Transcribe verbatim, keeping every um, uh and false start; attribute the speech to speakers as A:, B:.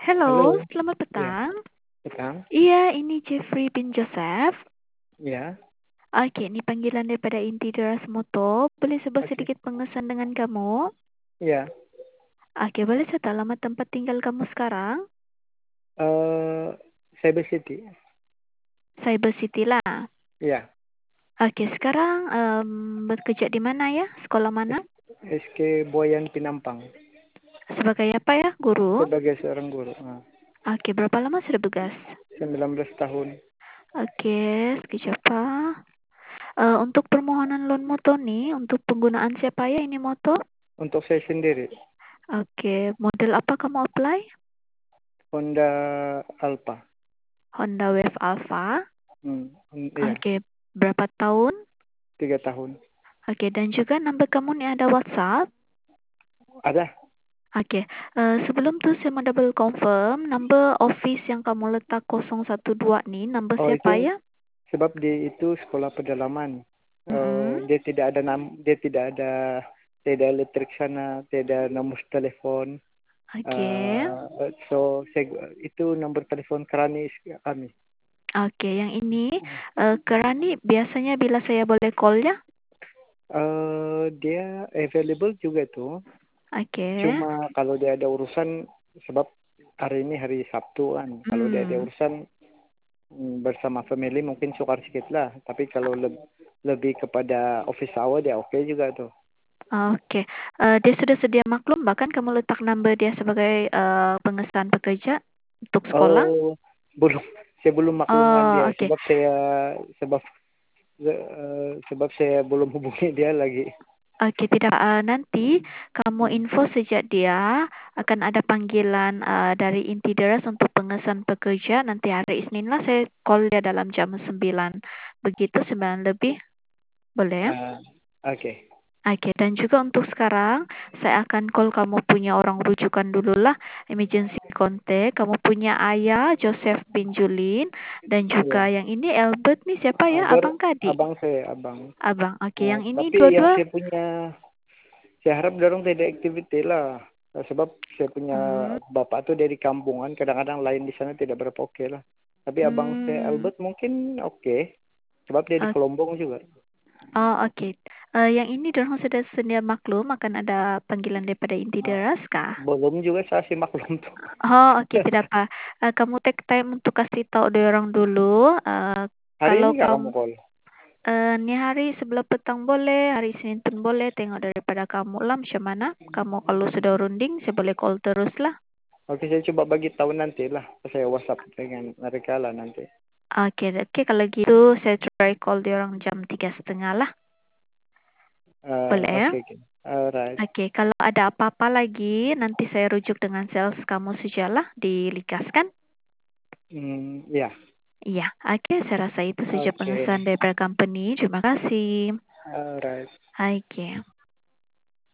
A: Halo,
B: Halo,
A: selamat
B: ya,
A: petang.
B: petang.
A: Iya, ini Jeffrey bin Joseph.
B: Ya,
A: Oke, ini panggilan daripada inti Deras Moto. Boleh sebuah
B: oke.
A: sedikit pengesan dengan kamu?
B: Ya,
A: Oke, boleh saya tahu alamat tempat tinggal kamu sekarang?
B: eh Cyber City.
A: Cyber City lah.
B: Ya,
A: Oke, sekarang em, bekerja di mana ya? Sekolah mana?
B: S- SK Boyan Pinampang
A: Sebagai apa ya? Guru?
B: sebagai seorang guru. Nah,
A: Oke, berapa lama sudah bergas?
B: sembilan belas tahun
A: Oke, sekejap Pak. Eh, untuk permohonan loan moto nih, untuk penggunaan siapa ya ini moto?
B: untuk saya sendiri.
A: Oke, model apa kamu apply?
B: Honda Alpha.
A: Honda Wave Alpha.
B: Hmm, hmm, iya,
A: Oke, berapa tahun?
B: tiga tahun.
A: Oke, dan juga number kamu nih ada WhatsApp.
B: Ada.
A: Oke, eh, sebelum tuh saya mau double confirm, number office yang kamu letak nol satu dua nih, number
B: Oh,
A: siapa
B: itu
A: ya?
B: sebab dia itu sekolah pedalaman. Eh,
A: Mm-mm.
B: dia tidak ada nam, dia tidak ada tidak elektrik sana, tidak nomor telepon.
A: Oke,
B: Uh, so saya, itu nomor telepon Kranis kami.
A: oke, yang ini eh, Kerani biasanya bila saya boleh call ya?
B: Uh, dia available juga tuh.
A: Oke,
B: Cuma kalau dia ada urusan, sebab hari ini hari Sabtu kan. Kalau dia ada
A: hmm,
B: urusan mm, bersama family mungkin sukar sedikit lah. Tapi kalau leb- lebih kepada office hour dia oke juga tuh.
A: oke. Eh, dia sudah sedia maklum bahkan kamu letak number dia sebagai eh, pengesahan pekerja untuk sekolah?
B: Oh, belum. Saya belum maklumkan
A: Oh,
B: dia
A: oke.
B: sebab saya sebab eh, sebab saya belum hubungi dia lagi.
A: Oke, tidak uh, nanti kamu
B: Hmm.
A: info sejak dia akan ada panggilan uh, dari inti deras untuk pengesahan pekerja nanti hari Isnin lah saya call dia dalam jam sembilan. Begitu sembilan lebih. Boleh ya?
B: Ah, oke.
A: Oke, dan juga untuk sekarang saya akan call kamu punya orang rujukan dulu lah, emergency contact. Kamu punya ayah Joseph bin Julin dan juga
B: Iya.
A: yang ini Albert nih siapa ya?
B: Agar
A: Abang Kadi.
B: abang saya, abang.
A: Abang. Oke,
B: Nah,
A: yang ini
B: tapi yang
A: dua-dua.
B: saya punya, saya harap dorong tidak aktiviti lah. Nah, sebab saya punya
A: Hmm.
B: bapak tuh dari kampungan, kadang-kadang lain di sana tidak berapa oke lah. Tapi abang saya
A: Hmm.
B: Albert mungkin oke, sebab dia di Kelombong juga.
A: Oh, oke. Eh, yang ini dorong sudah sedia maklum akan ada panggilan daripada inti
B: Nah,
A: deras kah?
B: belum juga saya sih maklum tuh.
A: Oh, oke, tidak apa. Eh, kamu take time untuk kasih tahu dorong dulu. Eh,
B: Hari
A: kalau
B: ini nggak kamu
A: kamu
B: call?
A: eh, ini hari sebelah petang boleh, hari Senin pun boleh. Tengok daripada kamu lah macam mana. Kamu kalau sudah runding, saya boleh call terus lah.
B: Oke, saya coba bagi tahu nanti lah. Saya WhatsApp dengan mereka lah nanti.
A: Oke, oke. Kalau gitu saya try call dia orang jam tiga setengah lah.
B: Eh,
A: Boleh ya?
B: oke, oke. Alright.
A: Oke, kalau ada apa-apa lagi, nanti saya rujuk dengan sales kamu sajalah di Likas kan?
B: Hmm, ya.
A: Iya, oke, saya rasa itu saja
B: Oke.
A: pengesahan dari company. Terima kasih.
B: Alright.
A: Oke.